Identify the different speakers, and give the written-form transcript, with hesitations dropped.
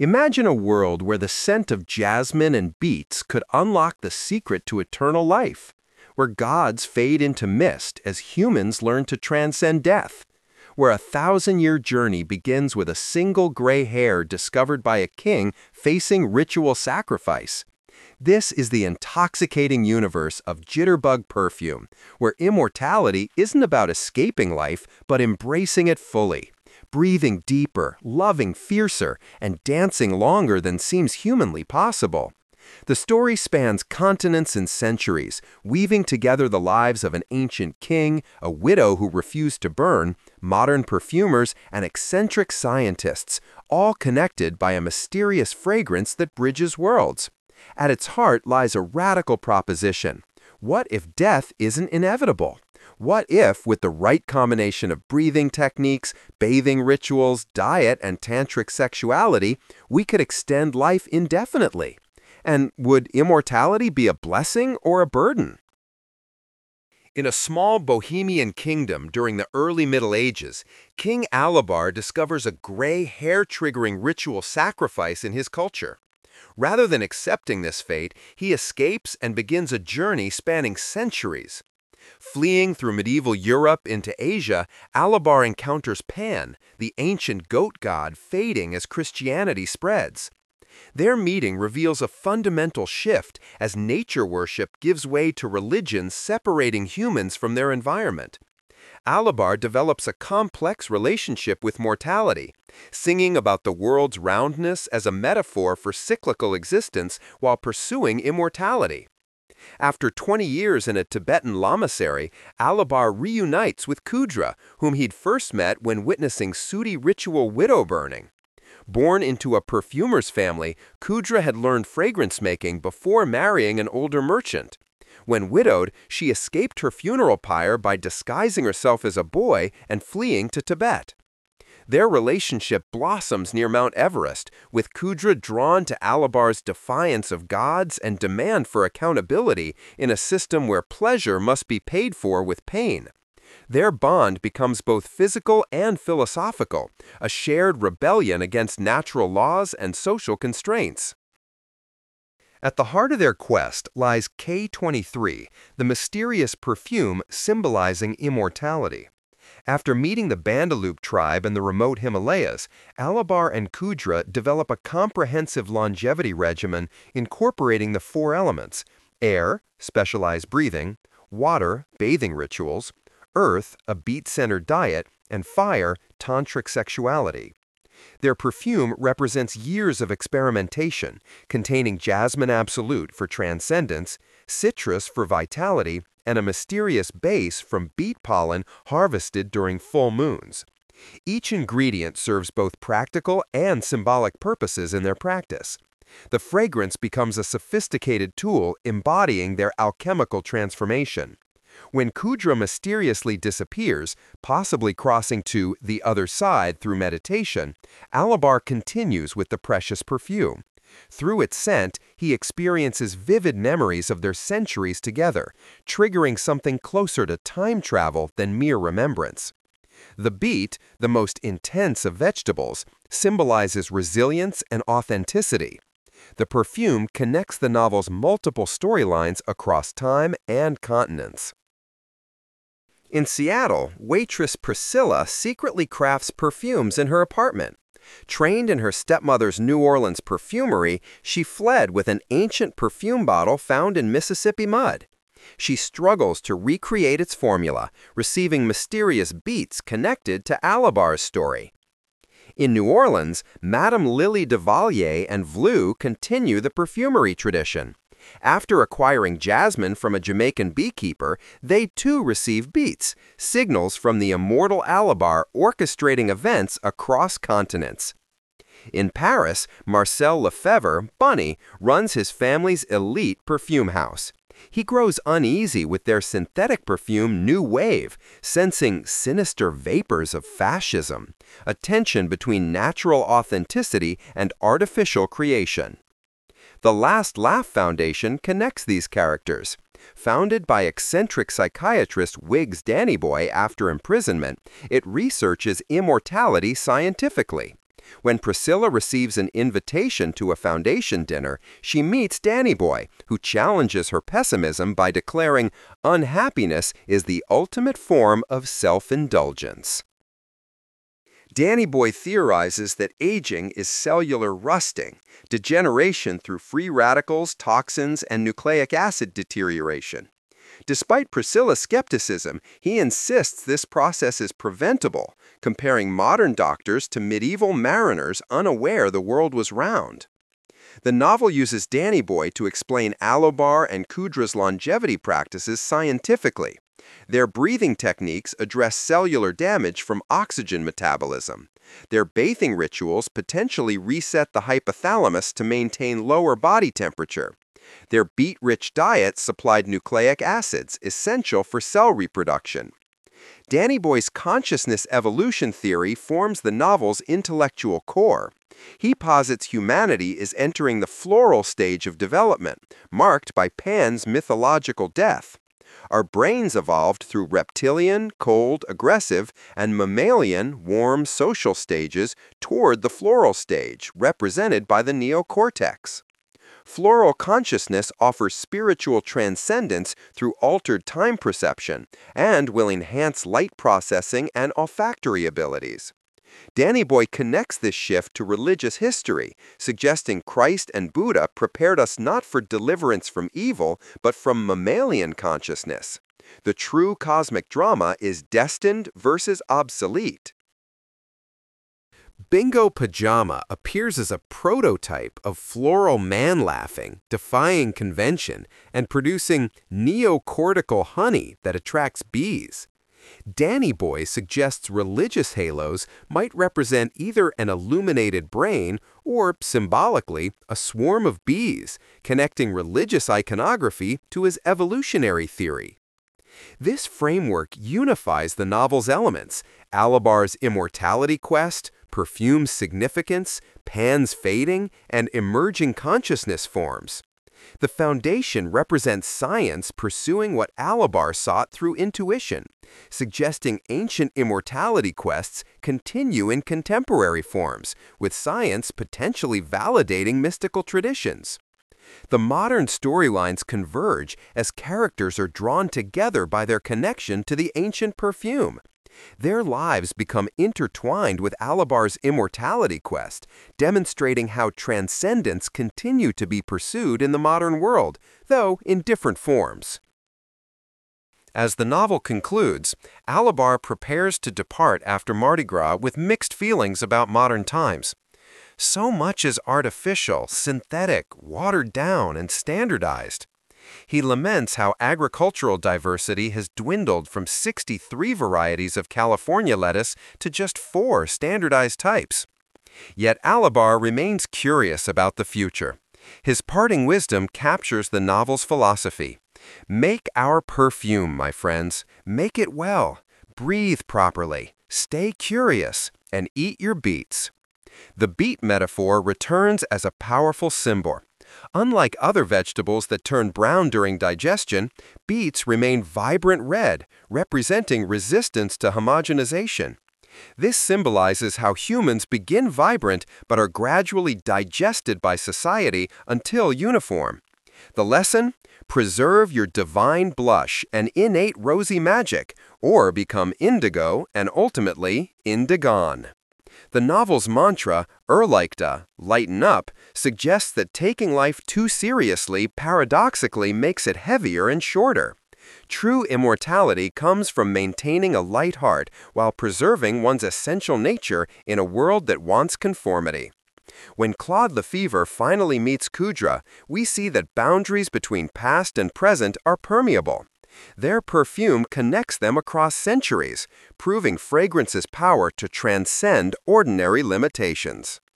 Speaker 1: Imagine a world where the scent of jasmine and beets could unlock the secret to eternal life, where gods fade into mist as humans learn to transcend death, where a thousand-year journey begins with a single gray hair discovered by a king facing ritual sacrifice. This is the intoxicating universe of Jitterbug Perfume, where immortality isn't about escaping life, but embracing it fully, breathing deeper, loving fiercer, and dancing longer than seems humanly possible. The story spans continents and centuries, weaving together the lives of an ancient king, a widow who refused to burn, modern perfumers, and eccentric scientists, all connected by a mysterious fragrance that bridges worlds. At its heart lies a radical proposition. What if death isn't inevitable? What if, with the right combination of breathing techniques, bathing rituals, diet, and tantric sexuality, we could extend life indefinitely? And would immortality be a blessing or a burden? In a small Bohemian kingdom during the early Middle Ages, King Alabar discovers a gray, hair-triggering ritual sacrifice in his culture. Rather than accepting this fate, he escapes and begins a journey spanning centuries. Fleeing through medieval Europe into Asia, Alabar encounters Pan, the ancient goat god fading as Christianity spreads. Their meeting reveals a fundamental shift as nature worship gives way to religions separating humans from their environment. Alabar develops a complex relationship with mortality, singing about the world's roundness as a metaphor for cyclical existence while pursuing immortality. After 20 years in a Tibetan lamasery, Alabar reunites with Kudra, whom he'd first met when witnessing Sooty ritual widow burning. Born into a perfumer's family, Kudra had learned fragrance making before marrying an older merchant. When widowed, she escaped her funeral pyre by disguising herself as a boy and fleeing to Tibet. Their relationship blossoms near Mount Everest, with Kudra drawn to Alabar's defiance of gods and demand for accountability in a system where pleasure must be paid for with pain. Their bond becomes both physical and philosophical, a shared rebellion against natural laws and social constraints. At the heart of their quest lies K23, the mysterious perfume symbolizing immortality. After meeting the Bandaloop tribe in the remote Himalayas, Alabar and Kudra develop a comprehensive longevity regimen incorporating the four elements: air, specialized breathing; water, bathing rituals; earth, a beet-centered diet; and fire, tantric sexuality. Their perfume represents years of experimentation, containing jasmine absolute for transcendence, citrus for vitality, and a mysterious base from beet pollen harvested during full moons. Each ingredient serves both practical and symbolic purposes in their practice. The fragrance becomes a sophisticated tool embodying their alchemical transformation. When Kudra mysteriously disappears, possibly crossing to the other side through meditation, Alabar continues with the precious perfume. Through its scent, he experiences vivid memories of their centuries together, triggering something closer to time travel than mere remembrance. The beet, the most intense of vegetables, symbolizes resilience and authenticity. The perfume connects the novel's multiple storylines across time and continents. In Seattle, waitress Priscilla secretly crafts perfumes in her apartment. Trained in her stepmother's New Orleans perfumery, she fled with an ancient perfume bottle found in Mississippi mud. She struggles to recreate its formula, receiving mysterious beats connected to Alabar's story. In New Orleans, Madame Lily Devalier and Vleu continue the perfumery tradition. After acquiring jasmine from a Jamaican beekeeper, they too receive beats, signals from the immortal Alabar orchestrating events across continents. In Paris, Marcel Lefebvre, Bunny, runs his family's elite perfume house. He grows uneasy with their synthetic perfume New Wave, sensing sinister vapors of fascism, a tension between natural authenticity and artificial creation. The Last Laugh Foundation connects these characters. Founded by eccentric psychiatrist Wiggs Dannyboy after imprisonment, it researches immortality scientifically. When Priscilla receives an invitation to a foundation dinner, she meets Danny Boy, who challenges her pessimism by declaring unhappiness is the ultimate form of self-indulgence. Danny Boy theorizes that aging is cellular rusting, degeneration through free radicals, toxins, and nucleic acid deterioration. Despite Priscilla's skepticism, he insists this process is preventable, comparing modern doctors to medieval mariners unaware the world was round. The novel uses Danny Boy to explain Alobar and Kudra's longevity practices scientifically. Their breathing techniques address cellular damage from oxygen metabolism. Their bathing rituals potentially reset the hypothalamus to maintain lower body temperature. Their beet-rich diet supplied nucleic acids, essential for cell reproduction. Danny Boy's consciousness evolution theory forms the novel's intellectual core. He posits humanity is entering the floral stage of development, marked by Pan's mythological death. Our brains evolved through reptilian, cold, aggressive, and mammalian, warm, social stages toward the floral stage, represented by the neocortex. Floral consciousness offers spiritual transcendence through altered time perception and will enhance light processing and olfactory abilities. Danny Boy connects this shift to religious history, suggesting Christ and Buddha prepared us not for deliverance from evil, but from mammalian consciousness. The true cosmic drama is destined versus obsolete. Bingo Pajama appears as a prototype of floral man-laughing, defying convention, and producing neocortical honey that attracts bees. Danny Boy suggests religious halos might represent either an illuminated brain or, symbolically, a swarm of bees, connecting religious iconography to his evolutionary theory. This framework unifies the novel's elements: Alobar's immortality quest, perfume's significance, Pan's fading, and emerging consciousness forms. The foundation represents science pursuing what Alobar sought through intuition, suggesting ancient immortality quests continue in contemporary forms, with science potentially validating mystical traditions. The modern storylines converge as characters are drawn together by their connection to the ancient perfume. Their lives become intertwined with Alobar's immortality quest, demonstrating how transcendence continue to be pursued in the modern world, though in different forms. As the novel concludes, Alobar prepares to depart after Mardi Gras with mixed feelings about modern times. So much is artificial, synthetic, watered down, and standardized. He laments how agricultural diversity has dwindled from 63 varieties of California lettuce to just 4 standardized types. Yet Alobar remains curious about the future. His parting wisdom captures the novel's philosophy. Make our perfume, my friends. Make it well. Breathe properly. Stay curious. And eat your beets. The beet metaphor returns as a powerful symbol. Unlike other vegetables that turn brown during digestion, beets remain vibrant red, representing resistance to homogenization. This symbolizes how humans begin vibrant but are gradually digested by society until uniform. The lesson? Preserve your divine blush and innate rosy magic, or become indigo and ultimately indigon. The novel's mantra, Erleichter, lighten up, suggests that taking life too seriously paradoxically makes it heavier and shorter. True immortality comes from maintaining a light heart while preserving one's essential nature in a world that wants conformity. When Claude Lefevre finally meets Kudra, we see that boundaries between past and present are permeable. Their perfume connects them across centuries, proving fragrance's power to transcend ordinary limitations.